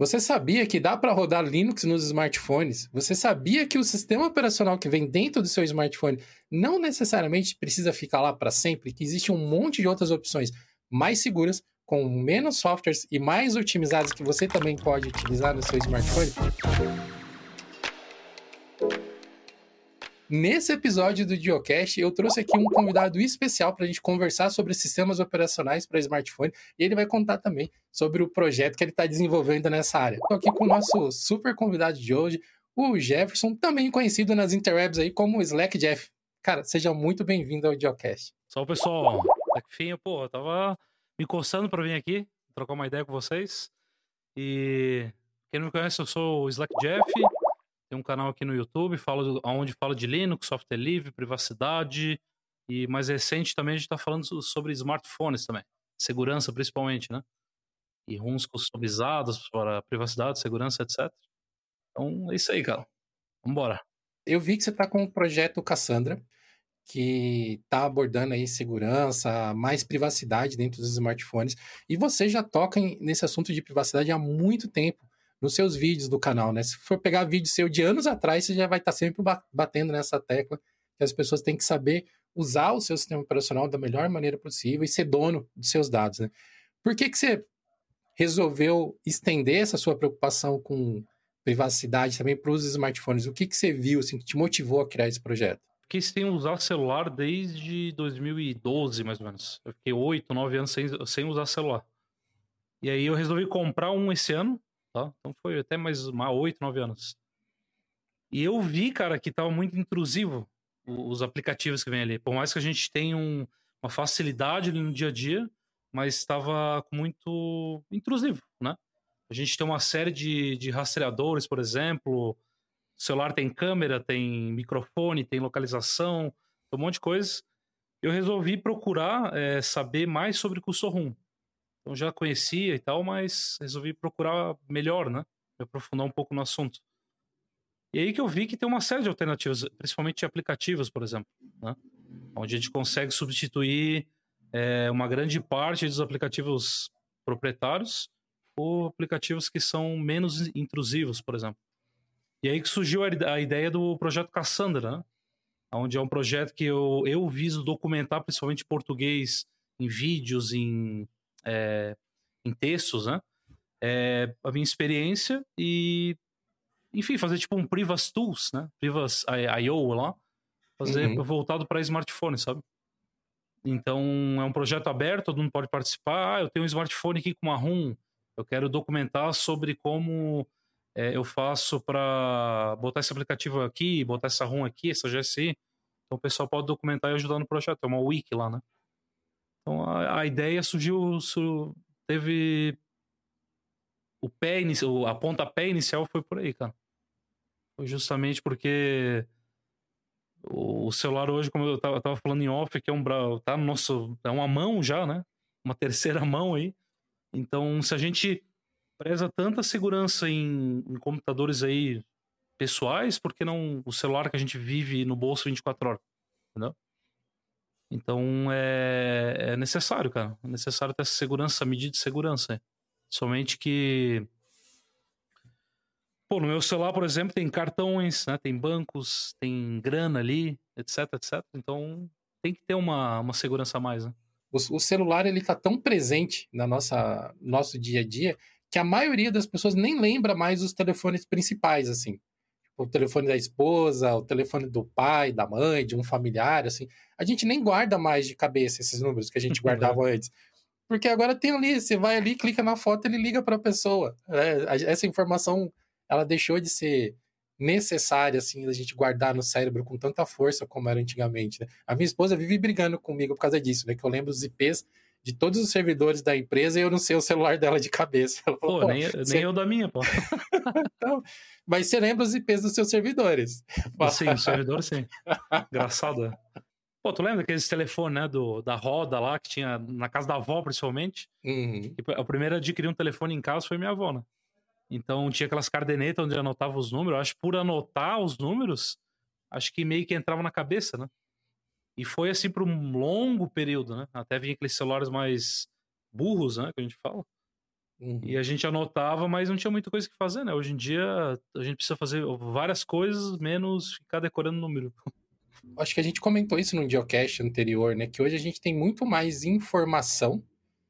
Você sabia que dá para rodar Linux nos smartphones? Você sabia que o sistema operacional que vem dentro do seu smartphone não necessariamente precisa ficar lá para sempre? Que existe um monte de outras opções mais seguras, com menos softwares e mais otimizadas que você também pode utilizar no seu smartphone? Nesse episódio do Geocast, eu trouxe aqui um convidado especial para a gente conversar sobre sistemas operacionais para smartphone e ele vai contar também sobre o projeto que ele está desenvolvendo nessa área. Estou aqui com o nosso super convidado de hoje, o Jefferson, também conhecido nas interwebs aí como Slack Jeff. Cara, seja muito bem-vindo ao Geocast. Salve, pessoal. Até que fim, eu tava me coçando para vir aqui, trocar uma ideia com vocês. E quem não me conhece, eu sou o Slack Jeff. Tem um canal aqui no YouTube, onde falo de Linux, software livre, privacidade. E mais recente também a gente tá falando sobre smartphones também. Segurança, principalmente, né? E ROMs customizados para privacidade, segurança, etc. Então, é isso aí, cara. Vambora. Eu vi que você está com o projeto Cassandra, que está abordando aí segurança, mais privacidade dentro dos smartphones. E você já toca nesse assunto de privacidade há muito tempo nos seus vídeos do canal, né? Se for pegar vídeo seu de anos atrás, você já vai estar sempre batendo nessa tecla que as pessoas têm que saber usar o seu sistema operacional da melhor maneira possível e ser dono dos seus dados, né? Por que você resolveu estender essa sua preocupação com privacidade também para os smartphones? O que você viu, assim, que te motivou a criar esse projeto? Fiquei sem usar celular desde 2012, mais ou menos. Eu fiquei 8, 9 anos sem usar celular. E aí eu resolvi comprar um esse ano, tá? Então foi até mais 8, 9 anos. E eu vi, cara, que tava muito intrusivo os aplicativos que vem ali. Por mais que a gente tenha uma facilidade ali no dia a dia, mas estava muito intrusivo, né? A gente tem uma série de rastreadores, por exemplo. O celular tem câmera, tem microfone, tem localização, tem um monte de coisas. Eu resolvi procurar saber mais sobre Custom ROM. Então já conhecia e tal, mas resolvi procurar melhor, né? Me aprofundar um pouco no assunto. E aí que eu vi que tem uma série de alternativas, principalmente aplicativos, por exemplo, né? Onde a gente consegue substituir uma grande parte dos aplicativos proprietários por aplicativos que são menos intrusivos, por exemplo. E aí que surgiu a ideia do projeto Cassandra, né? Onde é um projeto que eu viso documentar, principalmente em português, em vídeos, em textos, né? A minha experiência e, enfim, fazer tipo um Privas Tools, né? Privas I.O. lá, fazer voltado para smartphone, sabe? Então, é um projeto aberto, todo mundo pode participar. Eu tenho um smartphone aqui com uma ROM, eu quero documentar sobre como eu faço para botar esse aplicativo aqui, botar essa ROM aqui, essa GSI. Então, o pessoal pode documentar e ajudar no projeto. É uma wiki lá, né? Então, a ideia teve o pé inicial, a pontapé inicial foi por aí, cara. Foi justamente porque o celular hoje, como eu tava falando em off, que tá no nosso, é uma mão já, né? Uma terceira mão aí. Então, se a gente preza tanta segurança em computadores aí pessoais, por que não o celular que a gente vive no bolso 24 horas, entendeu? Então, é necessário, cara. É necessário ter essa segurança, medida de segurança. Somente que no meu celular, por exemplo, tem cartões, né? Tem bancos, tem grana ali, etc, etc. Então, tem que ter uma segurança a mais, né? O celular, ele tá tão presente na nosso dia a dia que a maioria das pessoas nem lembra mais os telefones principais, assim. O telefone da esposa, o telefone do pai, da mãe, de um familiar, assim. A gente nem guarda mais de cabeça esses números que a gente guardava antes. Porque agora tem ali, você vai ali, clica na foto, ele liga para a pessoa. Essa informação, ela deixou de ser necessária, assim, da gente guardar no cérebro com tanta força como era antigamente, né? A minha esposa vive brigando comigo por causa disso, né? Que eu lembro os IPs de todos os servidores da empresa e eu não sei o celular dela de cabeça. Ela falou, nem eu da minha, pô. Então, mas você lembra os IPs dos seus servidores? Sim, os servidores, sim. Engraçado. Pô, tu lembra aqueles telefones, né, da roda lá, que tinha na casa da avó, principalmente? A primeira a adquirir um telefone em casa foi minha avó, né? Então tinha aquelas cardenetas onde anotava os números. Eu acho que por anotar os números, acho que meio que entrava na cabeça, né? E foi assim por um longo período, né? Até vinha aqueles celulares mais burros, né, que a gente fala. E a gente anotava, mas não tinha muita coisa que fazer, né? Hoje em dia, a gente precisa fazer várias coisas, menos ficar decorando número. Acho que a gente comentou isso no Geocast anterior, né? Que hoje a gente tem muito mais informação,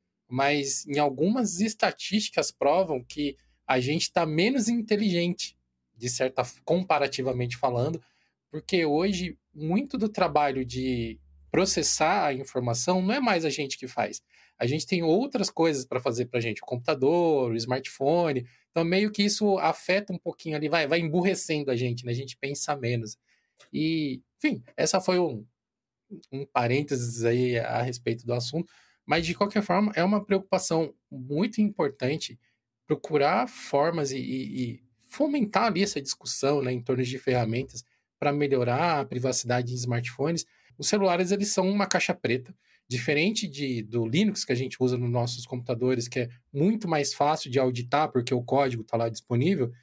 mas em algumas estatísticas provam que a gente está menos inteligente, comparativamente falando, porque hoje muito do trabalho de processar a informação não é mais a gente que faz. A gente tem outras coisas para fazer para a gente, o computador, o smartphone. Então, meio que isso afeta um pouquinho ali, vai emburrecendo a gente, né? A gente pensa menos. E, enfim, essa foi um parênteses aí a respeito do assunto. Mas, de qualquer forma, é uma preocupação muito importante procurar formas e fomentar ali essa discussão, né, em torno de ferramentas para melhorar a privacidade de smartphones. Os celulares, eles são uma caixa preta, diferente do Linux que a gente usa nos nossos computadores, que é muito mais fácil de auditar, porque o código está lá disponível.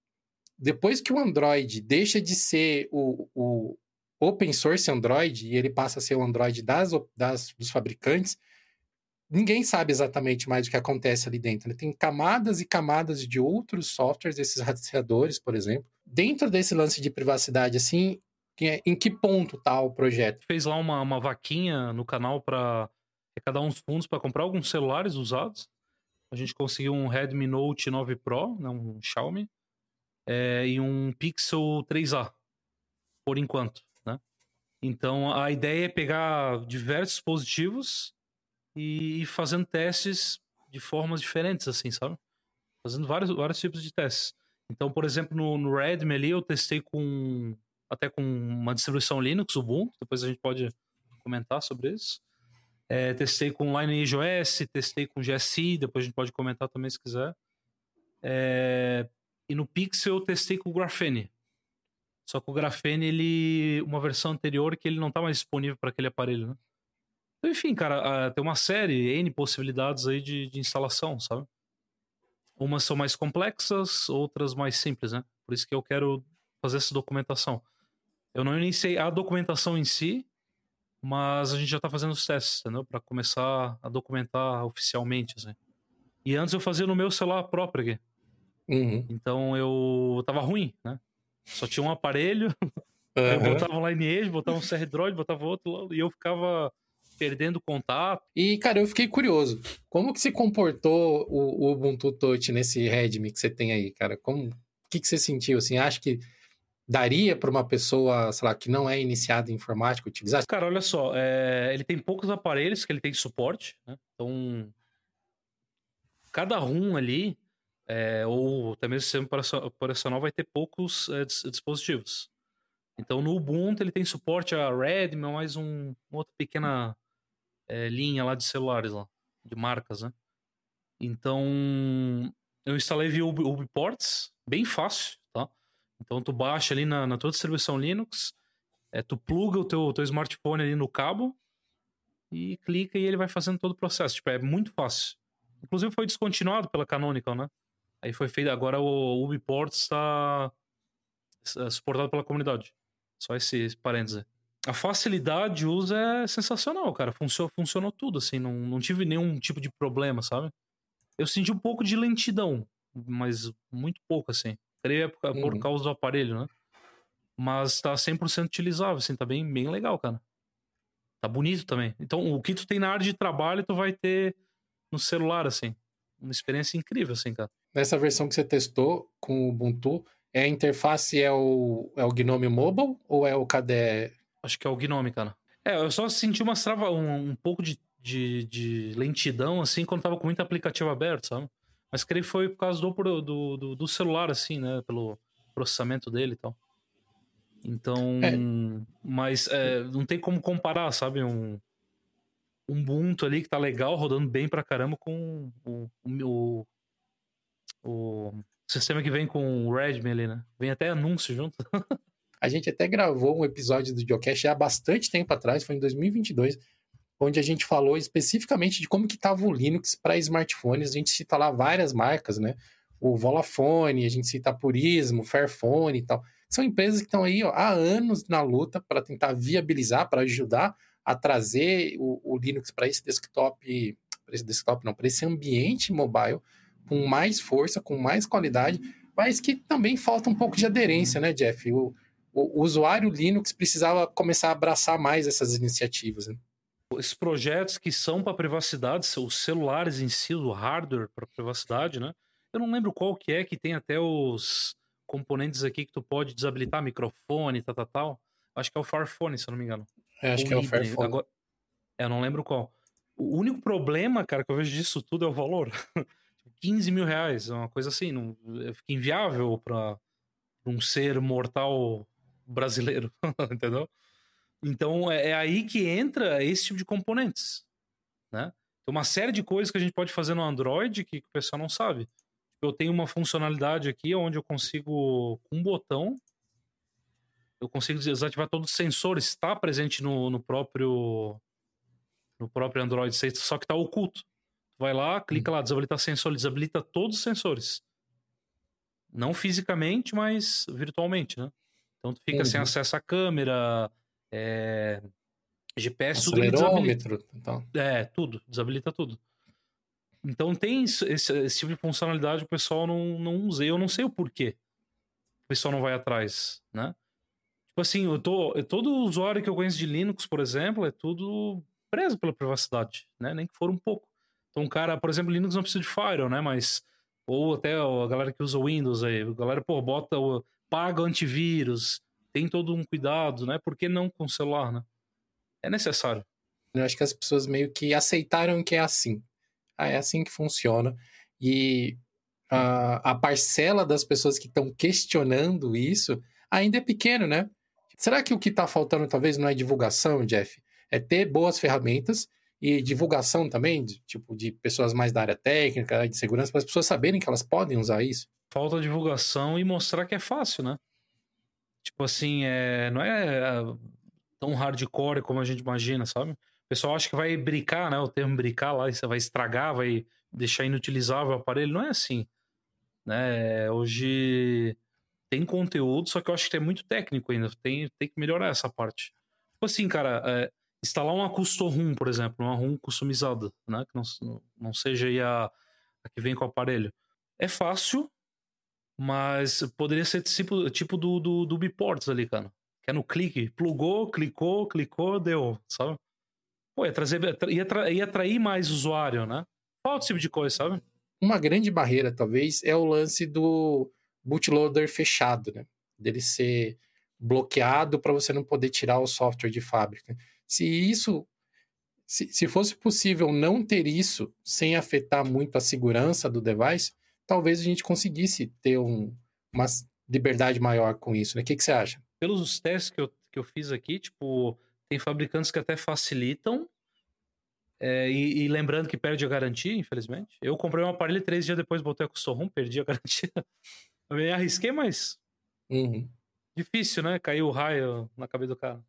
Depois que o Android deixa de ser o open source Android e ele passa a ser o Android dos fabricantes, ninguém sabe exatamente mais o que acontece ali dentro, né? Tem camadas e camadas de outros softwares, esses rastreadores, por exemplo. Dentro desse lance de privacidade, assim, em que ponto está o projeto? Fez lá uma vaquinha no canal para arrecadar uns fundos para comprar alguns celulares usados. A gente conseguiu um Redmi Note 9 Pro, né, um Xiaomi, e um Pixel 3a, por enquanto, né? Então, a ideia é pegar diversos dispositivos e ir fazendo testes de formas diferentes, assim, sabe? Fazendo vários tipos de testes. Então, por exemplo, no Redmi ali, eu testei até com uma distribuição Linux, Ubuntu, depois a gente pode comentar sobre isso. Testei com Lineage OS, testei com GSI, depois a gente pode comentar também se quiser. E no Pixel eu testei com o Graphene. Só que o Graphene, uma versão anterior que ele não tá mais disponível para aquele aparelho, né? Então, enfim, cara, tem uma série, N possibilidades aí de instalação, sabe? Umas são mais complexas, outras mais simples, né? Por isso que eu quero fazer essa documentação. Eu não iniciei a documentação em si, mas a gente já tá fazendo os testes, entendeu? Para começar a documentar oficialmente, assim. E antes eu fazia no meu celular próprio aqui. Então eu tava ruim, né? Só tinha um aparelho, aí eu botava um Lineage, botava um CR Droid, botava outro, e eu ficava perdendo contato. E, cara, eu fiquei curioso. Como que se comportou o Ubuntu Touch nesse Redmi que você tem aí, cara? O que você sentiu, assim? Acha que daria para uma pessoa, sei lá, que não é iniciada em informática utilizar? Cara, olha só, ele tem poucos aparelhos que ele tem suporte, né? Então, cada ROM ali, ou até mesmo o sistema operacional, vai ter poucos dispositivos. Então, no Ubuntu, ele tem suporte a Redmi, mais uma outra pequena linha lá de celulares, lá, de marcas, né? Então, eu instalei via UbiPorts, bem fácil, tá? Então, tu baixa ali na tua distribuição Linux, tu pluga o teu smartphone ali no cabo e clica e ele vai fazendo todo o processo. Tipo, é muito fácil. Inclusive, foi descontinuado pela Canonical, né? Aí foi feito, agora o UbiPorts está suportado pela comunidade. Só esse parêntese. A facilidade de uso é sensacional, cara. Funcionou tudo, assim. Não tive nenhum tipo de problema, sabe? Eu senti um pouco de lentidão, mas muito pouco, assim. Creio por causa do aparelho, né? Mas tá 100% utilizável, assim. Tá bem, bem legal, cara. Tá bonito também. Então, o que tu tem na área de trabalho, tu vai ter no celular, assim. Uma experiência incrível, assim, cara. Nessa versão que você testou com o Ubuntu, a interface é o Gnome Mobile ou é o KDE? Acho que é o Gnome, cara. Eu só senti um pouco de lentidão, assim, quando tava com muito aplicativo aberto, sabe? Mas creio que foi por causa do celular, assim, né? Pelo processamento dele e tal. Então... Mas não tem como comparar, sabe? Um Ubuntu ali que tá legal, rodando bem pra caramba com o sistema que vem com o Redmi ali, né? Vem até anúncio junto. A gente até gravou um episódio do Geocast há bastante tempo atrás, foi em 2022, onde a gente falou especificamente de como que estava o Linux para smartphones. A gente cita lá várias marcas, né? O Volafone, a gente cita a Purismo, Fairphone e tal. São empresas que estão aí há anos na luta para tentar viabilizar, para ajudar a trazer o Linux para esse desktop não, para esse ambiente mobile, com mais força, com mais qualidade, mas que também falta um pouco de aderência, né, Jeff? O usuário Linux precisava começar a abraçar mais essas iniciativas, né? Esses projetos que são para privacidade, os celulares em si, o hardware para privacidade, né? Eu não lembro qual que é, que tem até os componentes aqui que tu pode desabilitar microfone, tal. Acho que é o Farfone, se eu não me engano. Acho Ou que é o Libre. Fairphone. Agora, eu não lembro qual. O único problema, cara, que eu vejo disso tudo é o valor. 15 mil reais, uma coisa assim. Não, fica inviável para um ser mortal brasileiro, entendeu? Então é aí que entra esse tipo de componentes, né? Tem uma série de coisas que a gente pode fazer no Android que o pessoal não sabe. Eu tenho uma funcionalidade aqui onde eu consigo, com um botão, eu consigo desativar todos os sensores. Está presente no próprio Android, só que está oculto. Vai lá, clica lá, desabilitar sensor, desabilita todos os sensores. Não fisicamente, mas virtualmente, né? Então tu fica sem acesso à câmera, GPS, tudo ele desabilita. Acelerômetro, então. Tudo, desabilita tudo. Então tem esse tipo de funcionalidade, o pessoal não usa. Eu não sei o porquê o pessoal não vai atrás, né? Tipo assim, todo usuário que eu conheço de Linux, por exemplo, é tudo preso pela privacidade, né? Nem que for um pouco. Então, cara, por exemplo, Linux não precisa de firewall, né? Mas, ou até a galera que usa Windows aí, a galera, paga antivírus, tem todo um cuidado, né? Por que não com o celular, né? É necessário. Eu acho que as pessoas meio que aceitaram que é assim. É assim que funciona. E a parcela das pessoas que estão questionando isso ainda é pequeno, né? Será que o que está faltando talvez não é divulgação, Jeff? É ter boas ferramentas e divulgação também, de pessoas mais da área técnica, de segurança, para as pessoas saberem que elas podem usar isso? Falta divulgação e mostrar que é fácil, né? Tipo assim, não é tão hardcore como a gente imagina, sabe? O pessoal acha que vai bricar, né? O termo bricar lá, você vai estragar, vai deixar inutilizável o aparelho. Não é assim, né? Hoje tem conteúdo, só que eu acho que é muito técnico ainda. Tem que melhorar essa parte. Tipo assim, cara, instalar uma custom ROM, por exemplo, uma ROM customizada, né? Que não seja aí a que vem com o aparelho. É fácil, mas poderia ser tipo do Biports ali, cara. Que é no clique, plugou, clicou, deu, sabe? Pô, ia atrair mais usuário, né? Qual tipo de coisa, sabe? Uma grande barreira, talvez, é o lance do bootloader fechado, né? Dele ser bloqueado para você não poder tirar o software de fábrica. Se fosse possível não ter isso sem afetar muito a segurança do device, talvez a gente conseguisse ter uma liberdade maior com isso, né? O que você acha? Pelos testes que eu fiz aqui, tipo, tem fabricantes que até facilitam, e lembrando que perde a garantia, infelizmente. Eu comprei um aparelho e 3 dias depois botei a custom ROM, perdi a garantia. Eu me arrisquei, mas Uhum. difícil, né? Caiu o raio na cabeça do cara.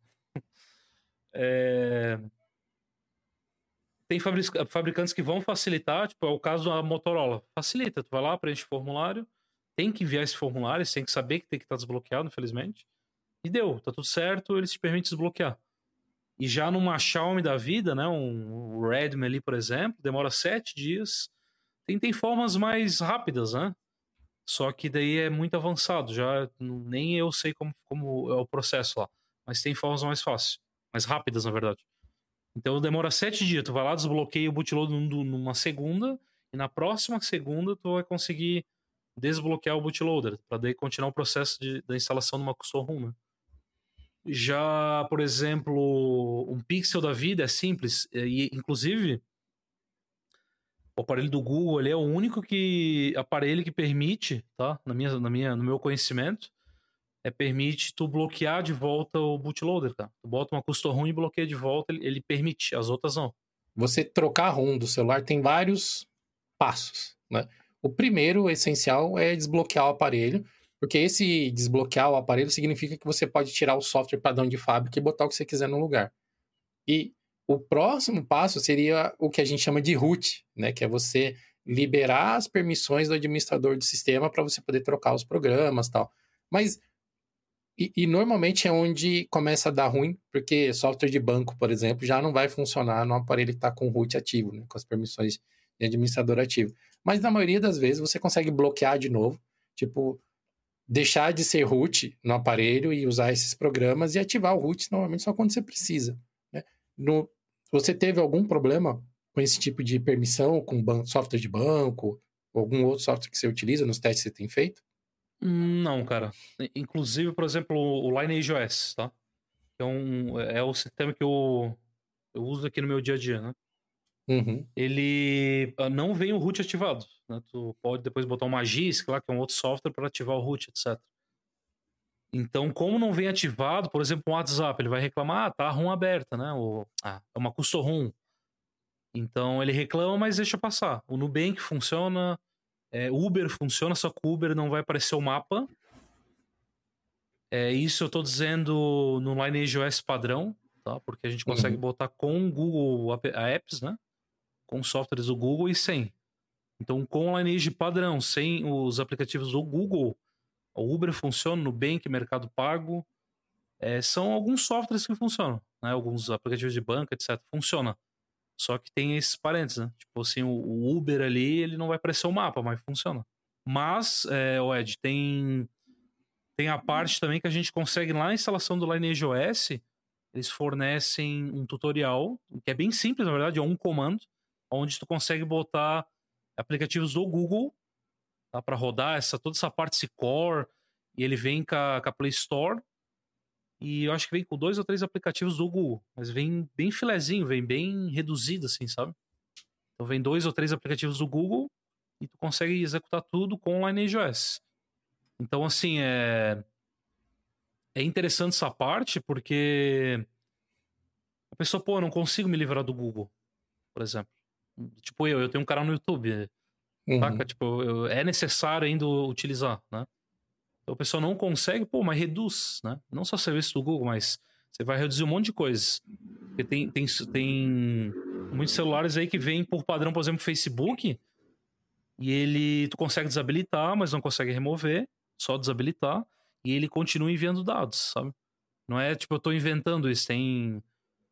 Tem fabricantes que vão facilitar, tipo, é o caso da Motorola. Facilita, tu vai lá, preenche o formulário, tem que enviar esse formulário, você tem que saber que tem que estar desbloqueado, infelizmente. E deu, tá tudo certo, eles te permitem desbloquear. E já numa Xiaomi da vida, né, um Redmi ali, por exemplo, demora 7 dias. Tem formas mais rápidas, né? Só que daí é muito avançado, já nem eu sei como é o processo lá. Mas tem formas mais fáceis, mais rápidas, na verdade. Então demora 7 dias, tu vai lá, desbloqueia o bootloader numa segunda, e na próxima segunda tu vai conseguir desbloquear o bootloader, para daí continuar o processo da instalação de uma custom ROM, né? Já, por exemplo, um Pixel da vida é simples, e inclusive o aparelho do Google ele é o único aparelho que permite, tá? No meu conhecimento, permite tu bloquear de volta o bootloader, cara. Tu bota uma custom ROM e bloqueia de volta, ele permite, as outras não. Você trocar a ROM do celular tem vários passos, né? O primeiro, o essencial, é desbloquear o aparelho, porque esse desbloquear o aparelho significa que você pode tirar o software padrão de fábrica e botar o que você quiser no lugar. E o próximo passo seria o que a gente chama de root, né? Que é você liberar as permissões do administrador do sistema para você poder trocar os programas e tal. Mas normalmente é onde começa a dar ruim, porque software de banco, por exemplo, já não vai funcionar no aparelho que está com o root ativo, né, com as permissões de administrador ativo. Mas na maioria das vezes você consegue bloquear de novo, tipo, deixar de ser root no aparelho e usar esses programas e ativar o root normalmente só quando você precisa, né? Você teve algum problema com esse tipo de permissão, com software de banco, ou algum outro software que você utiliza nos testes que você tem feito? Não, cara. Inclusive, por exemplo, o Lineage OS, tá? Então, é o sistema que eu uso aqui no meu dia a dia, né? Uhum. Ele não vem o root ativado, né? Tu pode depois botar o Magisk lá, que é um outro software para ativar o root, etc. Então, como não vem ativado, por exemplo, o WhatsApp, ele vai reclamar, tá a ROM aberta, né? É uma custom ROM. Então, ele reclama, mas deixa passar. O Nubank funciona, Uber funciona, só que o Uber não vai aparecer o mapa. Isso eu tô dizendo no Lineage OS padrão, tá? Porque a gente consegue botar com o Google Apps, né? Com softwares do Google e sem. Então, com o Lineage padrão, sem os aplicativos do Google, o Uber funciona, o Nubank, Mercado Pago, são alguns softwares que funcionam, né? Alguns aplicativos de banco, etc. Funciona. Só que tem esses parênteses, né? Tipo assim, o Uber ali, ele não vai aparecer o mapa, mas funciona. Mas, o Ed, tem a parte também que a gente consegue lá na instalação do Lineage OS, eles fornecem um tutorial, que é bem simples, na verdade, é um comando, onde tu consegue botar aplicativos do Google, tá, para rodar toda essa parte core, e ele vem com a Play Store, e eu acho que vem com 2 ou 3 aplicativos do Google, mas vem bem filezinho, vem bem reduzido, assim, sabe? Então vem 2 ou 3 aplicativos do Google, e tu consegue executar tudo com o Lineage OS. Então, assim, é interessante essa parte, porque a pessoa, pô, eu não consigo me livrar do Google, por exemplo. Tipo, eu tenho um canal no YouTube, saca? Uhum. Tipo, é necessário ainda utilizar, né? Então a pessoa não consegue, pô, mas reduz, né? Não só serviço do Google, mas você vai reduzir um monte de coisas. Porque tem muitos celulares aí que vêm por padrão, por exemplo, Facebook, e tu consegue desabilitar, mas não consegue remover, só desabilitar, e ele continua enviando dados, sabe? Não é tipo, eu tô inventando isso, tem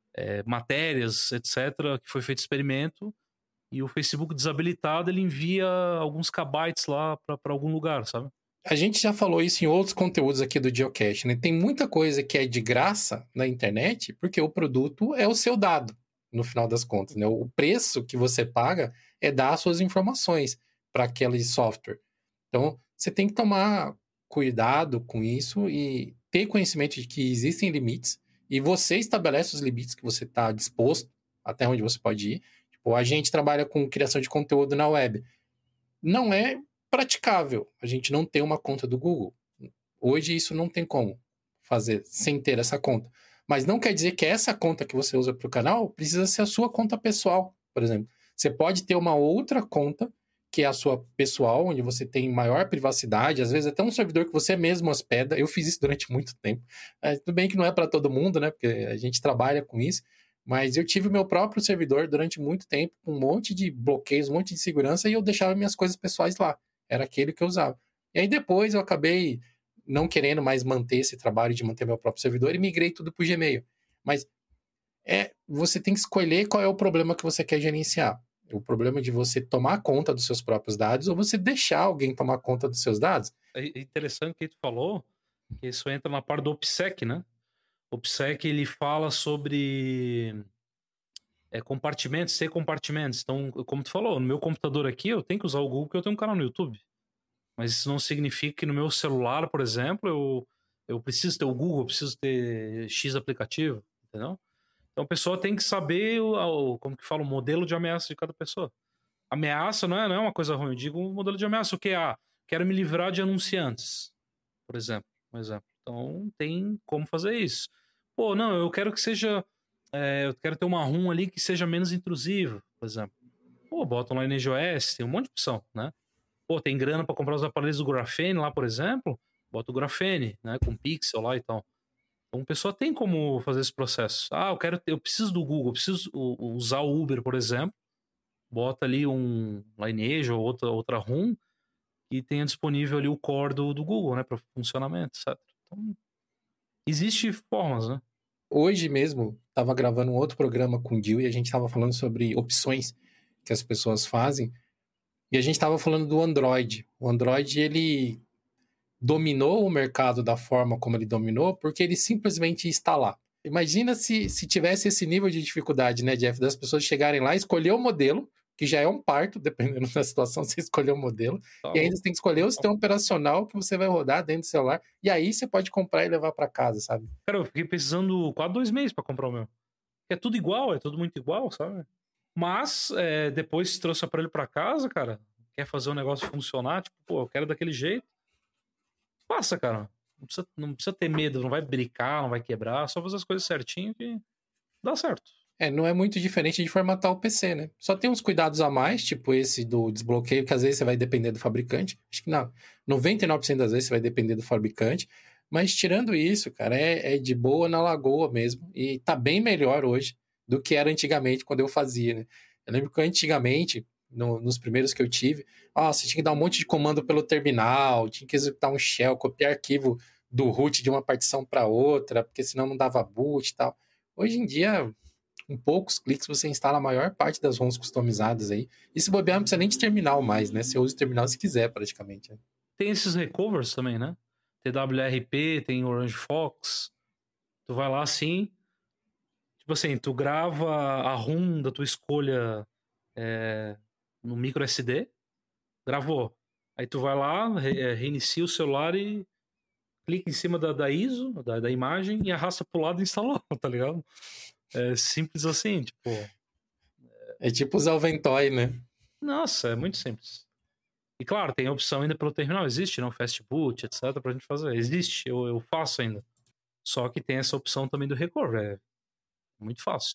matérias, etc., que foi feito experimento, e o Facebook desabilitado, ele envia alguns kbytes lá pra algum lugar, sabe? A gente já falou isso em outros conteúdos aqui do Geocache, né? Tem muita coisa que é de graça na internet, porque o produto é o seu dado, no final das contas, né? O preço que você paga é dar as suas informações para aquele software. Então, você tem que tomar cuidado com isso e ter conhecimento de que existem limites, e você estabelece os limites que você está disposto, até onde você pode ir. Tipo, a gente trabalha com criação de conteúdo na web. Não é praticável a gente não ter uma conta do Google. Hoje isso não tem como fazer sem ter essa conta. Mas não quer dizer que essa conta que você usa para o canal precisa ser a sua conta pessoal, por exemplo. Você pode ter uma outra conta, que é a sua pessoal, onde você tem maior privacidade, às vezes até um servidor que você mesmo hospeda. Eu fiz isso durante muito tempo. Tudo bem que não é para todo mundo, né? Porque a gente trabalha com isso. Mas eu tive meu próprio servidor durante muito tempo, com um monte de bloqueios, um monte de segurança, e eu deixava minhas coisas pessoais lá. Era aquele que eu usava. E aí depois eu acabei não querendo mais manter esse trabalho de manter meu próprio servidor e migrei tudo para o Gmail. Mas você tem que escolher qual é o problema que você quer gerenciar. O problema de você tomar conta dos seus próprios dados ou você deixar alguém tomar conta dos seus dados. É interessante que tu falou, que isso entra na parte do OPSEC, né? O OPSEC, ele fala sobre compartimentos, ser compartimentos. Então, como tu falou, no meu computador aqui, eu tenho que usar o Google porque eu tenho um canal no YouTube. Mas isso não significa que no meu celular, por exemplo, eu preciso ter o Google, eu preciso ter X aplicativo, entendeu? Então a pessoa tem que saber como que fala, o modelo de ameaça de cada pessoa. Ameaça não é uma coisa ruim, eu digo um modelo de ameaça, o que é? Quero me livrar de anunciantes, por exemplo. Um exemplo. Então tem como fazer isso. Pô, não, eu quero que seja. Eu quero ter uma ROM ali que seja menos intrusiva, por exemplo. Pô, bota um Lineage OS, tem um monte de opção, né? Pô, tem grana para comprar os aparelhos do Graphene lá, por exemplo, bota o Graphene, né, com pixel lá e tal. Então a pessoa tem como fazer esse processo. Eu preciso do Google, eu preciso usar o Uber, por exemplo, bota ali um Lineage ou outra ROM e tenha disponível ali o core do Google, né, para funcionamento, certo? Então, existe formas, né? Hoje mesmo, estava gravando um outro programa com o Dil e a gente estava falando sobre opções que as pessoas fazem. E a gente estava falando do Android. O Android, ele dominou o mercado da forma como ele dominou, porque ele simplesmente está lá. Imagina se tivesse esse nível de dificuldade, né, Jeff, das pessoas chegarem lá, escolher o modelo, que já é um parto, dependendo da situação, você escolher o modelo, Tá e ainda louco. você tem que escolher o sistema operacional que você vai rodar dentro do celular, e aí você pode comprar e levar para casa, sabe? Cara, eu fiquei precisando quase 2 meses pra comprar o meu. É tudo igual, é tudo muito igual, sabe? Mas, depois que trouxe o aparelho pra casa, cara, quer fazer o negócio funcionar, tipo, pô, eu quero daquele jeito. Passa, cara. Não precisa ter medo, não vai brincar, não vai quebrar, só fazer as coisas certinho que dá certo. Não é muito diferente de formatar o PC, né? Só tem uns cuidados a mais, tipo esse do desbloqueio, que às vezes você vai depender do fabricante. Acho que não, 99% das vezes você vai depender do fabricante. Mas tirando isso, cara, é de boa na lagoa mesmo. E tá bem melhor hoje do que era antigamente quando eu fazia, né? Eu lembro que antigamente, nos primeiros que eu tive, você tinha que dar um monte de comando pelo terminal, tinha que executar um shell, copiar arquivo do root de uma partição para outra, porque senão não dava boot e tal. Hoje em dia, com poucos cliques você instala a maior parte das ROMs customizadas aí. E se bobear, não precisa nem de terminal mais, né? Você usa o terminal se quiser, praticamente. Né? Tem esses recovers também, né? TWRP, tem Orange Fox. Tu vai lá assim, tipo assim, tu grava a ROM da tua escolha no micro SD, gravou. Aí tu vai lá, reinicia o celular e clica em cima da ISO, da imagem, e arrasta pro lado e instalou, tá ligado? É simples assim, tipo. É tipo usar o Ventoy, né? Nossa, é muito simples. E claro, tem a opção ainda pelo terminal, existe, não? Fast boot, etc, pra gente fazer. Existe, eu faço ainda. Só que tem essa opção também do recover, é muito fácil.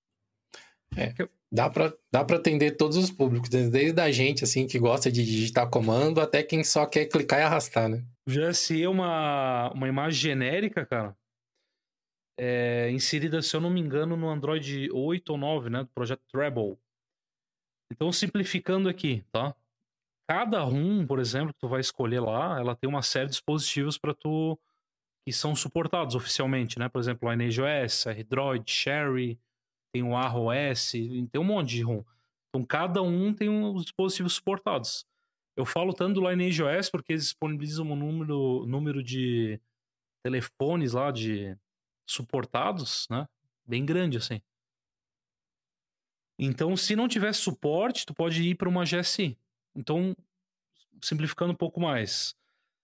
Dá pra atender todos os públicos, desde a gente, assim, que gosta de digitar comando, até quem só quer clicar e arrastar, né? O GSE é uma imagem genérica, cara, inserida, se eu não me engano, no Android 8 ou 9, né, do projeto Treble. Então, simplificando aqui, tá? Cada ROM, por exemplo, que tu vai escolher lá, ela tem uma série de dispositivos para tu que são suportados oficialmente, né? Por exemplo, o Lineage OS, AirDroid, Cherry, tem o ArrOS, tem um monte de ROM. Então, cada um tem uns dispositivos suportados. Eu falo tanto do Lineage OS porque eles disponibilizam um número de telefones lá de suportados, né? Bem grande, assim. Então, se não tiver suporte, tu pode ir para uma GSI. Então, simplificando um pouco mais.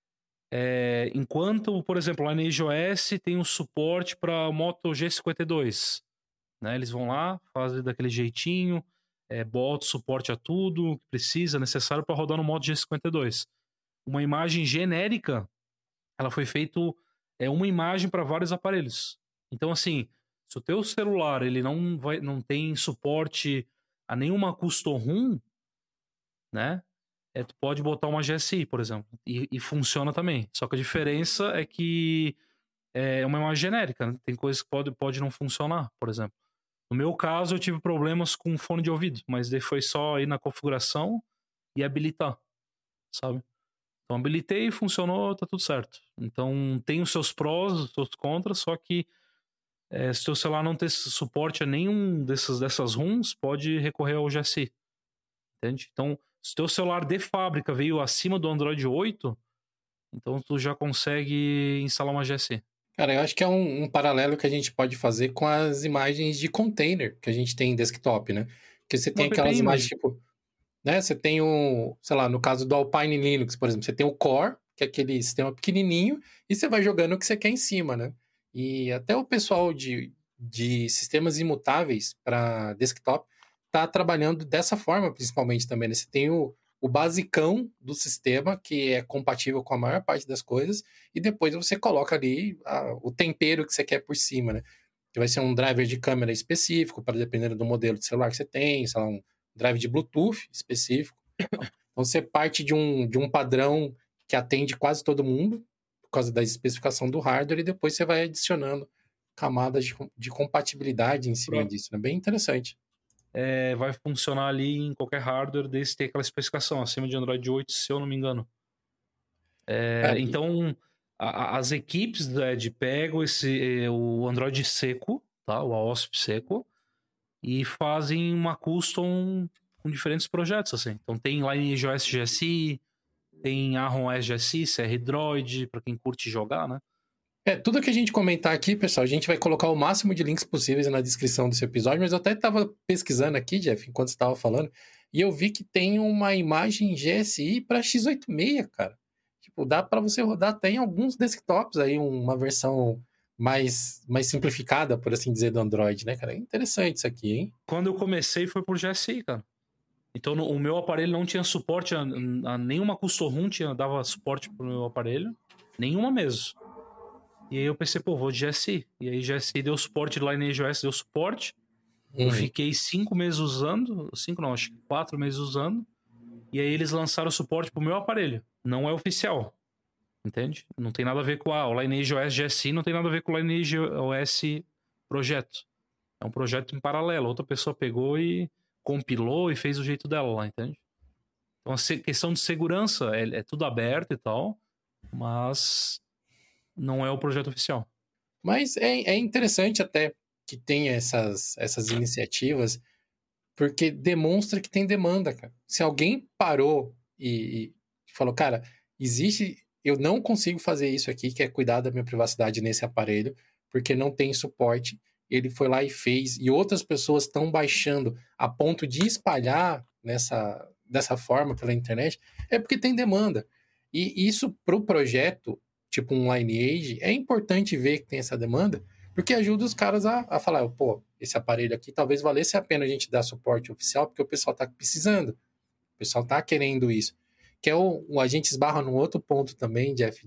Enquanto, por exemplo, a Lineage OS tem um suporte para Moto G52, né? Eles vão lá, fazem daquele jeitinho, bota suporte a tudo que precisa, necessário para rodar no Moto G52. Uma imagem genérica, ela foi feito uma imagem para vários aparelhos. Então, assim, se o teu celular ele não tem suporte a nenhuma custom ROM, né? Tu pode botar uma GSI, por exemplo, e funciona também. Só que a diferença é que é uma imagem genérica, né? Tem coisas que pode não funcionar, por exemplo. No meu caso, eu tive problemas com fone de ouvido, mas daí foi só ir na configuração e habilitar, sabe? Então habilitei, funcionou, tá tudo certo. Então tem os seus prós, os seus contras, só que se o seu celular não ter suporte a nenhum dessas ROMs, pode recorrer ao GSI, entende? Então, se o teu celular de fábrica veio acima do Android 8, então tu já consegue instalar uma GSI. Cara, eu acho que é um paralelo que a gente pode fazer com as imagens de container que a gente tem em desktop, né? Porque você No tem app aquelas imagens, Image. tipo, né? Você tem sei lá, no caso do Alpine Linux, por exemplo, você tem o Core, que é aquele sistema pequenininho, e você vai jogando o que você quer em cima, né? E até o pessoal de sistemas imutáveis para desktop tá trabalhando dessa forma, principalmente também, né? Você tem o basicão do sistema, que é compatível com a maior parte das coisas, e depois você coloca ali o tempero que você quer por cima, né? Que vai ser um driver de câmera específico, para dependendo do modelo de celular que você tem, sei lá, um drive de Bluetooth específico. Então, você parte de um padrão que atende quase todo mundo, por causa da especificação do hardware, e depois você vai adicionando camadas de compatibilidade em cima disso. É bem interessante. Vai funcionar ali em qualquer hardware desde ter aquela especificação acima de Android 8, se eu não me engano. Cara, Então, as equipes pegam o Android seco, tá? O AOSP seco, e fazem uma custom com diferentes projetos, assim. Então tem LineageOS GSI, tem ARM GSI, CR Droid, pra quem curte jogar, né? Tudo que a gente comentar aqui, pessoal, a gente vai colocar o máximo de links possíveis na descrição desse episódio, mas eu até estava pesquisando aqui, Jeff, enquanto você estava falando, e eu vi que tem uma imagem GSI para x86, cara. Tipo, dá para você rodar até em alguns desktops aí, uma versão mais simplificada, por assim dizer, do Android, né, cara? É interessante isso aqui, hein? Quando eu comecei foi por GSI, cara. Então o meu aparelho não tinha suporte a nenhuma custom ROM dava suporte pro meu aparelho, nenhuma mesmo. E aí eu pensei, pô, vou de GSI. E aí GSI deu suporte, LineageOS deu suporte. Eu fiquei 5 meses usando, 5 não, acho que 4 meses usando. E aí eles lançaram o suporte pro meu aparelho. Não é oficial, entende? Não tem nada a ver com o LineageOS GSI, não tem nada a ver com o LineageOS projeto. É um projeto em paralelo. Outra pessoa pegou e compilou e fez o jeito dela lá, entende? Então a questão de segurança é tudo aberto e tal, mas não é o projeto oficial. Mas é interessante até que tenha essas iniciativas, porque demonstra que tem demanda, cara. Se alguém parou e falou, cara, eu não consigo fazer isso aqui, que é cuidar da minha privacidade nesse aparelho, porque não tem suporte. Ele foi lá e fez, e outras pessoas estão baixando a ponto de espalhar dessa forma pela internet, é porque tem demanda. E isso para o projeto, tipo um Lineage, é importante ver que tem essa demanda, porque ajuda os caras a falar, pô, esse aparelho aqui talvez valesse a pena a gente dar suporte oficial, porque o pessoal está precisando, o pessoal está querendo isso. Que é a gente esbarra num outro ponto também, Jeff,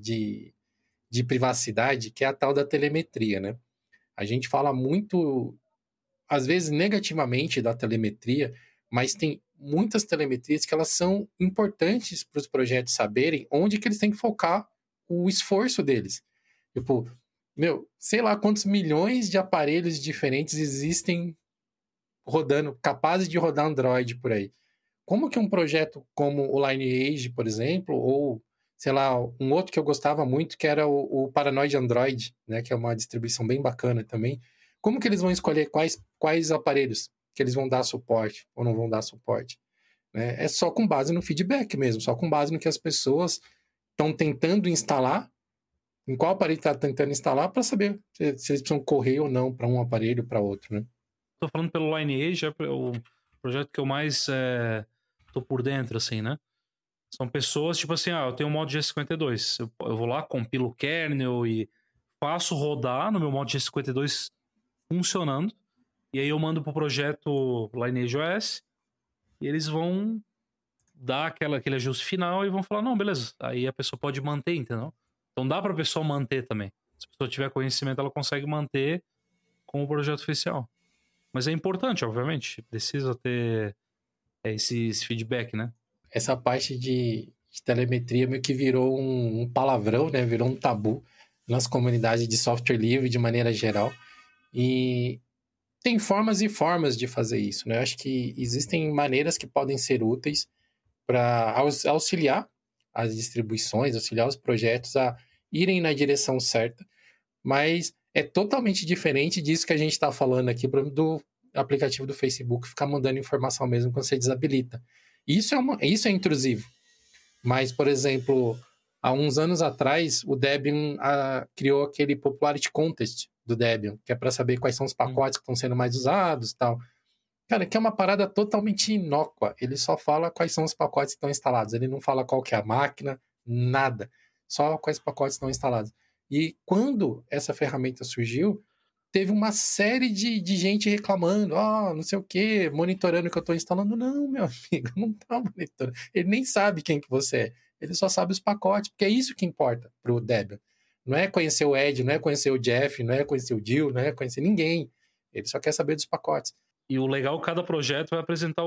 de privacidade, que é a tal da telemetria, né? A gente fala muito, às vezes negativamente da telemetria, mas tem muitas telemetrias que elas são importantes para os projetos saberem onde que eles têm que focar o esforço deles. Tipo, sei lá quantos milhões de aparelhos diferentes existem rodando, capazes de rodar Android por aí. Como que um projeto como o Lineage, por exemplo, ou, sei lá, um outro que eu gostava muito, que era o Paranoid Android, né, que é uma distribuição bem bacana também, como que eles vão escolher quais aparelhos que eles vão dar suporte ou não vão dar suporte? Né? É só com base no feedback mesmo, só com base no que as pessoas estão tentando instalar, em qual aparelho está tentando instalar, para saber se eles precisam correr ou não para um aparelho para outro, né? Tô falando pelo Lineage, é o projeto que eu mais tô por dentro, assim, né? São pessoas, tipo assim, eu tenho um modo G52. Eu vou lá, compilo o kernel e faço rodar no meu modo G52 funcionando. E aí eu mando pro projeto LineageOS e eles vão dar aquele ajuste final e vão falar, não, beleza. Aí a pessoa pode manter, entendeu? Então dá pra pessoa manter também. Se a pessoa tiver conhecimento, ela consegue manter com o projeto oficial. Mas é importante, obviamente. Precisa ter esse feedback, né? Essa parte de telemetria meio que virou um palavrão, né? Virou um tabu nas comunidades de software livre de maneira geral. E tem formas e formas de fazer isso, né? Eu acho que existem maneiras que podem ser úteis para auxiliar as distribuições, auxiliar os projetos a irem na direção certa, mas é totalmente diferente disso que a gente está falando aqui do aplicativo do Facebook ficar mandando informação mesmo quando você desabilita. Isso é intrusivo. Mas, por exemplo, há uns anos atrás, o Debian criou aquele Popularity Contest do Debian, que é para saber quais são os pacotes que estão sendo mais usados e tal. Cara, que é uma parada totalmente inócua. Ele só fala quais são os pacotes que estão instalados. Ele não fala qual que é a máquina, nada. Só quais pacotes estão instalados. E quando essa ferramenta surgiu, teve uma série de gente reclamando, não sei o quê, monitorando o que eu estou instalando. Não, meu amigo, não está monitorando. Ele nem sabe quem que você é. Ele só sabe os pacotes, porque é isso que importa para o Debian. Não é conhecer o Ed, não é conhecer o Jeff, não é conhecer o Jill, não é conhecer ninguém. Ele só quer saber dos pacotes. E o legal, cada projeto vai apresentar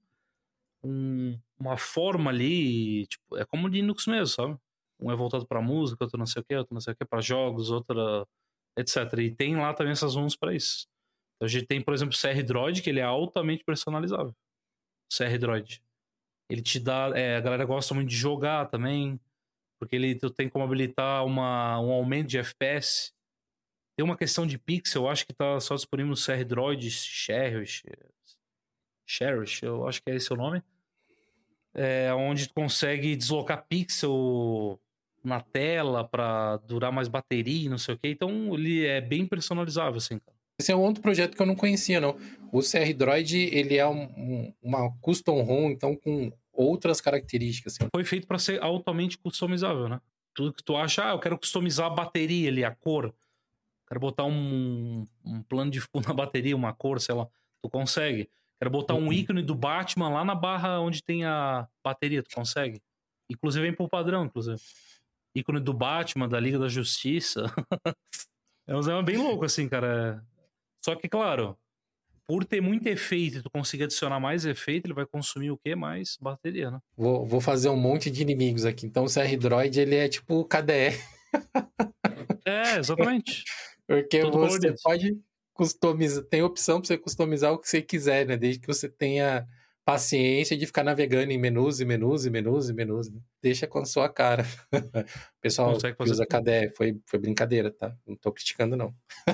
uma forma ali, tipo, é como o Linux mesmo, sabe? Um é voltado para música, outro não sei o que, para jogos, outra, etc. E tem lá também essas ROMs para isso. Então, a gente tem, por exemplo, o CR Droid, que ele é altamente personalizável. O CR Droid. Ele te dá... a galera gosta muito de jogar também, porque tu tem como habilitar um aumento de FPS. Tem uma questão de pixel, eu acho que tá só disponível no CR Droid, Cherish. Cherish, eu acho que é esse o nome. Onde tu consegue deslocar pixel na tela para durar mais bateria e não sei o que. Então ele é bem personalizável, assim, cara. Esse é um outro projeto que eu não conhecia, não. O CR Droid, ele é uma custom ROM, então com outras características. Assim. Foi feito para ser altamente customizável, né? Tudo que tu acha, eu quero customizar a bateria ali, a cor. Quero botar um plano de fundo na bateria, uma cor, sei lá. Tu consegue. Quero botar um ícone do Batman lá na barra onde tem a bateria, tu consegue. Inclusive vem pro padrão, inclusive. Ícone do Batman, da Liga da Justiça. É um tema bem louco, assim, cara. Só que, claro, por ter muito efeito e tu conseguir adicionar mais efeito, ele vai consumir o quê? Mais bateria, né? Vou fazer um monte de inimigos aqui. Então o CR Droid, ele é tipo KDE. Exatamente. Porque Todo você colorido. pode customizar, tem opção para você customizar o que você quiser, né? Desde que você tenha paciência de ficar navegando em menus e menus e menus e menus. Né? Deixa com a sua cara. Pessoal Consegue que fazer usa tudo. KDE, foi brincadeira, tá? Não tô criticando, não.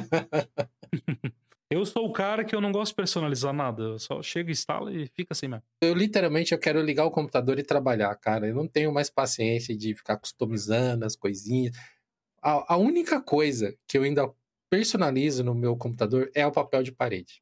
Eu sou o cara que eu não gosto de personalizar nada. Eu só chego, instalo e fica assim mesmo. Eu literalmente eu quero ligar o computador e trabalhar, cara. Eu não tenho mais paciência de ficar customizando as coisinhas. A única coisa que eu ainda personalizo no meu computador é o papel de parede.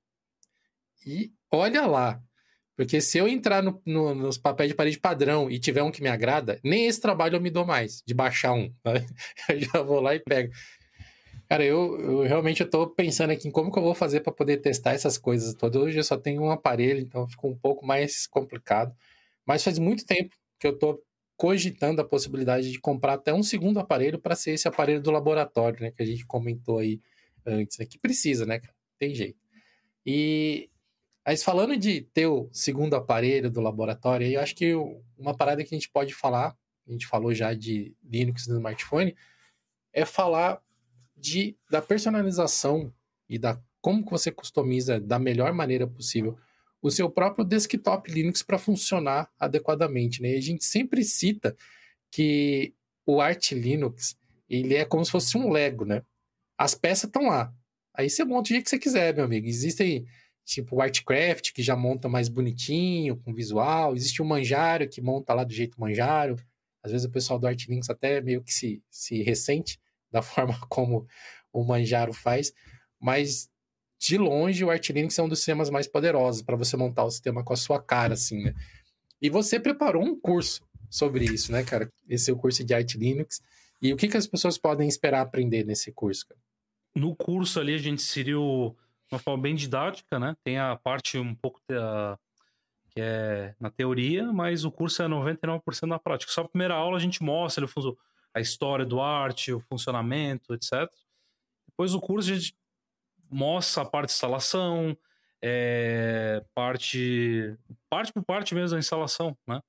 E olha lá, porque se eu entrar nos papéis de parede padrão e tiver um que me agrada, nem esse trabalho eu me dou mais, de baixar um. Né? Eu já vou lá e pego. Cara, eu realmente eu tô pensando aqui em como que eu vou fazer para poder testar essas coisas todas. Hoje eu só tenho um aparelho, então ficou um pouco mais complicado. Mas faz muito tempo que eu tô cogitando a possibilidade de comprar até um segundo aparelho para ser esse aparelho do laboratório, né? Que a gente comentou aí antes, né? Que precisa, né? Tem jeito. E mas falando de ter o segundo aparelho do laboratório, eu acho que uma parada que a gente pode falar, a gente falou já de Linux no smartphone, é falar da personalização e da como que você customiza da melhor maneira possível o seu próprio desktop Linux para funcionar adequadamente, né? E a gente sempre cita que o Arch Linux, ele é como se fosse um Lego, né? As peças estão lá. Aí você monta do jeito que você quiser, meu amigo. Existem, tipo, o Artcraft, que já monta mais bonitinho, com visual. Existe o Manjaro, que monta lá do jeito Manjaro. Às vezes o pessoal do Arch Linux até meio que se ressente da forma como o Manjaro faz. Mas, de longe, o Arch Linux é um dos sistemas mais poderosos para você montar o sistema com a sua cara, assim, né? E você preparou um curso sobre isso, né, cara? Esse é o curso de Arch Linux. E o que as pessoas podem esperar aprender nesse curso, cara? No curso ali a gente inseriu uma forma bem didática, né? Tem a parte um pouco que é na teoria, mas o curso é 99% na prática. Só a primeira aula a gente mostra a história do Arch, o funcionamento, etc. Depois do curso a gente mostra a parte de instalação, parte por parte mesmo da instalação, né?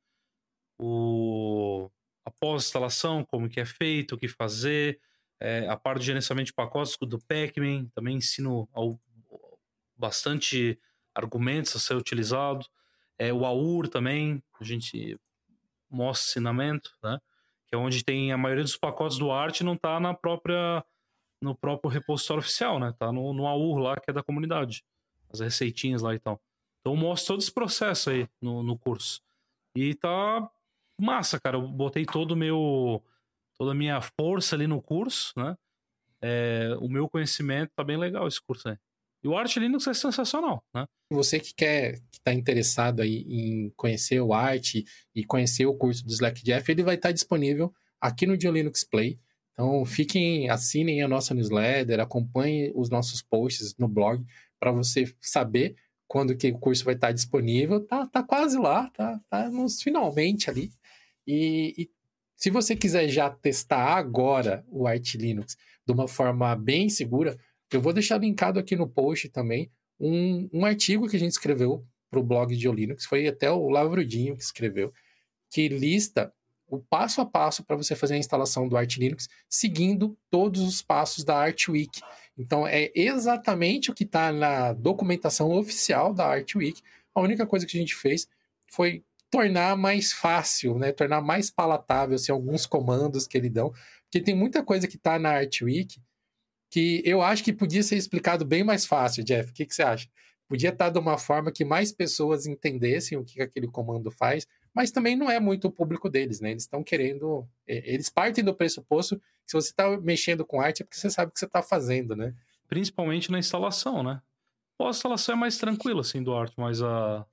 A pós-instalação, como que é feito, o que fazer, a parte de gerenciamento de pacotes do Pacman, também ensino bastante argumentos a ser utilizado. O AUR também, a gente mostra ensinamento, né? Que é onde tem a maioria dos pacotes do Arch não está no próprio repositório oficial, né? Tá no AUR lá, que é da comunidade. As receitinhas lá e tal. Então mostra todo esse processo aí no curso. E tá massa, cara. Eu botei toda a minha força ali no curso, né? O meu conhecimento tá bem legal esse curso aí. E o Arch Linux é sensacional, né? Você que está interessado aí em conhecer o Arch e conhecer o curso do Slack Jeff, ele vai estar disponível aqui no Linux Play. Então, assinem a nossa newsletter, acompanhem os nossos posts no blog para você saber quando que o curso vai estar disponível. Tá quase lá, tá nos finalmente ali. E se você quiser já testar agora o Arch Linux de uma forma bem segura, eu vou deixar linkado aqui no post também um artigo que a gente escreveu para o blog de Linux, foi até o Lavrudinho que escreveu, que lista o passo a passo para você fazer a instalação do Arch Linux, seguindo todos os passos da Archwiki. Então, é exatamente o que está na documentação oficial da Archwiki. A única coisa que a gente fez foi tornar mais fácil, né? Tornar mais palatável assim, alguns comandos que ele dão, porque tem muita coisa que está na Archwiki que eu acho que podia ser explicado bem mais fácil, Jeff. O que você acha? podia estar de uma forma que mais pessoas entendessem o que aquele comando faz, mas também não é muito o público deles, né? Eles estão querendo... Eles partem do pressuposto que se você está mexendo com arte é porque você sabe o que você está fazendo, né? Principalmente na instalação, né? A instalação é mais tranquila, assim, do arte, mas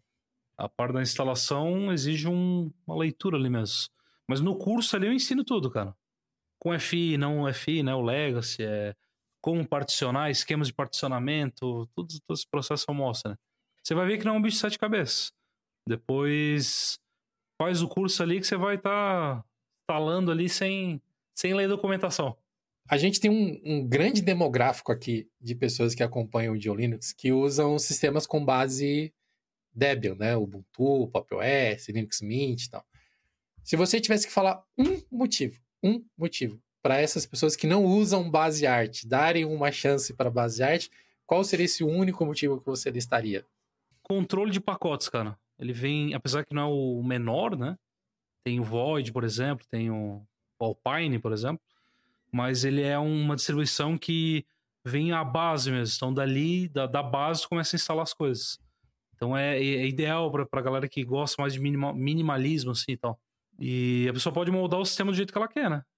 a parte da instalação exige uma leitura ali mesmo. Mas no curso ali eu ensino tudo, cara. Com FI, não FI, né? O Legacy, como particionar, esquemas de particionamento, todo esse processo eu mostro, né? Você vai ver que não é um bicho de 7 cabeças. Depois faz o curso ali que você vai estar instalando ali sem ler documentação. A gente tem um grande demográfico aqui de pessoas que acompanham o Linux que usam sistemas com base Debian, né? Ubuntu, Pop! OS, Linux Mint e tal. Se você tivesse que falar um motivo para essas pessoas que não usam base arte darem uma chance para base arte, qual seria esse único motivo que você listaria? Controle de pacotes, cara. Ele vem, apesar que não é o menor, né? Tem o Void, por exemplo, tem o Alpine, por exemplo, mas ele é uma distribuição que vem à base mesmo. Então, dali, da base, tu começa a instalar as coisas. Então, é ideal pra galera que gosta mais de minimalismo, assim, e tal. E a pessoa pode moldar o sistema do jeito que ela quer, né?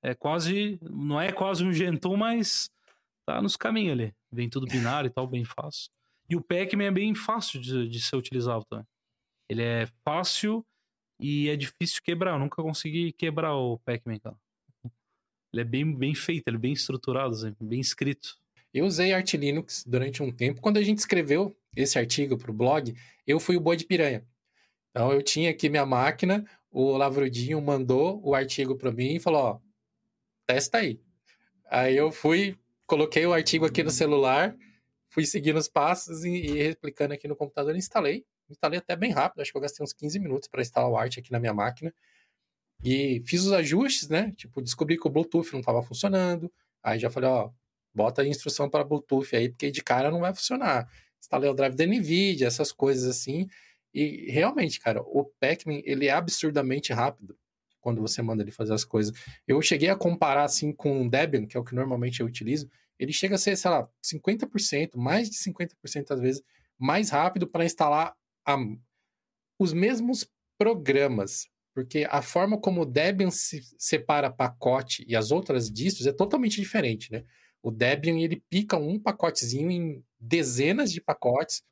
Não é quase um Gentoo, mas tá nos caminhos ali. Vem tudo binário e tal, bem fácil. E o Pac-Man é bem fácil de ser utilizado também. Ele é fácil e é difícil quebrar. Eu nunca consegui quebrar o Pac-Man, cara. Ele é bem feito, ele é bem estruturado, assim, bem escrito. Eu usei Arch Linux durante um tempo. Quando a gente escreveu esse artigo para o blog, eu fui o boi de piranha. Então, eu tinha aqui minha máquina, o Lavrudinho mandou o artigo para mim e falou, ó, testa aí. Aí eu fui, coloquei o artigo aqui no celular, fui seguindo os passos e replicando aqui no computador e instalei. Instalei até bem rápido, acho que eu gastei uns 15 minutos para instalar o Arch aqui na minha máquina. E fiz os ajustes, né? Tipo, descobri que o Bluetooth não estava funcionando. Aí já falei, ó, bota a instrução para Bluetooth aí, porque de cara não vai funcionar. Instalei o drive da NVIDIA, essas coisas assim. E realmente, cara, o Pac-Man, ele é absurdamente rápido quando você manda ele fazer as coisas. Eu cheguei a comparar, assim, com o Debian, que é o que normalmente eu utilizo. Ele chega a ser, sei lá, 50%, mais de 50% às vezes, mais rápido para instalar os mesmos programas. Porque a forma como o Debian se separa pacote e as outras distros é totalmente diferente, né? O Debian, ele pica um pacotezinho em dezenas de pacotes,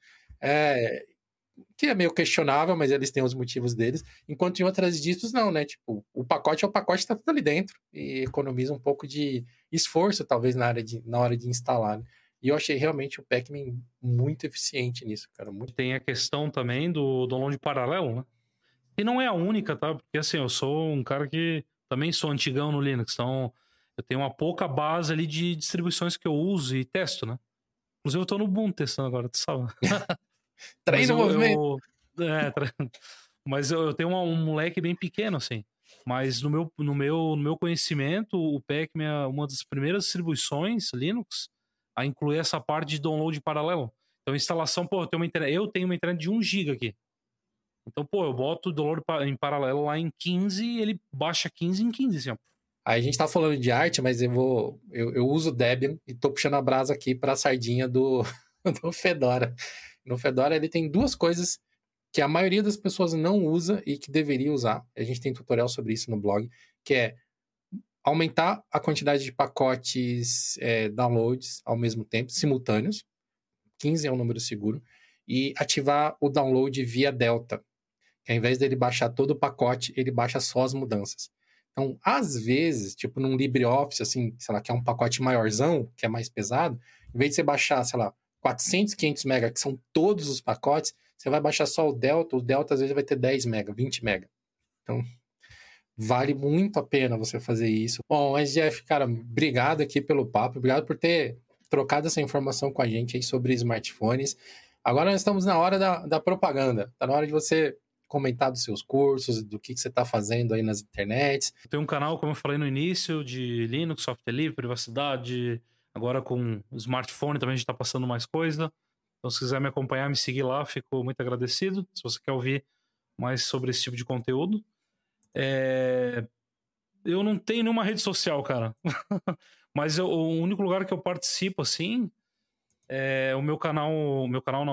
que é meio questionável, mas eles têm os motivos deles, enquanto em outras distros não, né? Tipo, o pacote é o pacote, tá tudo ali dentro, e economiza um pouco de esforço, talvez, na hora de instalar, né? E eu achei realmente o Pac-Man muito eficiente nisso, cara. Muito... Tem a questão também do download paralelo, né? E não é a única, tá? Porque assim, eu sou um cara que também sou antigão no Linux, então eu tenho uma pouca base ali de distribuições que eu uso e testo, né? Inclusive eu tô no Ubuntu testando agora, tu sabe? Mas Treina o movimento! Mas eu tenho um moleque bem pequeno, assim. Mas no meu conhecimento, o Pac-Man é uma das primeiras distribuições Linux a incluir essa parte de download paralelo. Então, instalação, pô, eu tenho uma internet de 1 GB aqui. Então, pô, eu boto o download em paralelo lá em 15 e ele baixa 15 em 15, assim, ó. Aí a gente tá falando de arte, mas eu uso Debian e tô puxando a brasa aqui pra sardinha do Fedora. No Fedora ele tem duas coisas que a maioria das pessoas não usa e que deveria usar. A gente tem tutorial sobre isso no blog, que é aumentar a quantidade de pacotes downloads ao mesmo tempo, simultâneos. 15 é um número seguro. E ativar o download via Delta, que ao invés dele baixar todo o pacote, ele baixa só as mudanças. Então, às vezes, tipo num LibreOffice, assim, sei lá, que é um pacote maiorzão, que é mais pesado, em vez de você baixar, sei lá, 400, 500 MB, que são todos os pacotes, você vai baixar só o Delta às vezes vai ter 10 MB, 20 MB. Então, vale muito a pena você fazer isso. Bom, mas Jeff, cara, obrigado aqui pelo papo, obrigado por ter trocado essa informação com a gente aí sobre smartphones. Agora nós estamos na hora da propaganda. Tá na hora de você comentar dos seus cursos, do que você está fazendo aí nas internets. Tem um canal, como eu falei no início, de Linux, software livre, privacidade. Agora com o smartphone também a gente está passando mais coisa. Então, se quiser me acompanhar, me seguir lá, fico muito agradecido. Se você quer ouvir mais sobre esse tipo de conteúdo. Eu não tenho nenhuma rede social, cara. Mas o único lugar que eu participo, assim, O meu canal não,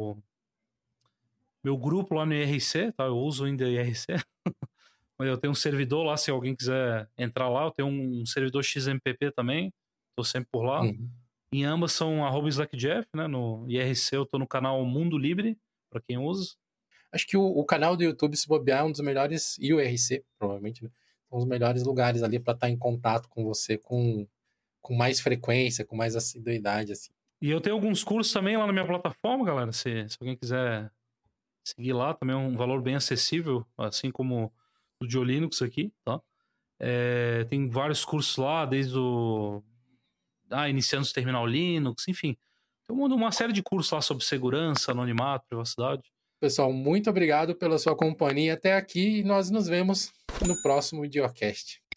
meu grupo lá no IRC, tá? Eu uso ainda IRC. Eu tenho um servidor lá, se alguém quiser entrar lá. Eu tenho um servidor XMPP também, tô sempre por lá. Uhum. Em ambas são @slackjeff, né? No IRC eu tô no canal Mundo Livre, para quem usa. Acho que o canal do YouTube, se bobear, é um dos melhores, e o RC, provavelmente, né? São os melhores lugares ali para estar em contato com você com mais frequência, com mais assiduidade, assim. E eu tenho alguns cursos também lá na minha plataforma, galera. Se alguém quiser seguir lá, também é um valor bem acessível, assim como o de Linux aqui, tá? Tem vários cursos lá, desde o iniciando o terminal Linux, enfim. Tem uma série de cursos lá sobre segurança, anonimato, privacidade. Pessoal, muito obrigado pela sua companhia até aqui e nós nos vemos no próximo Idiocast.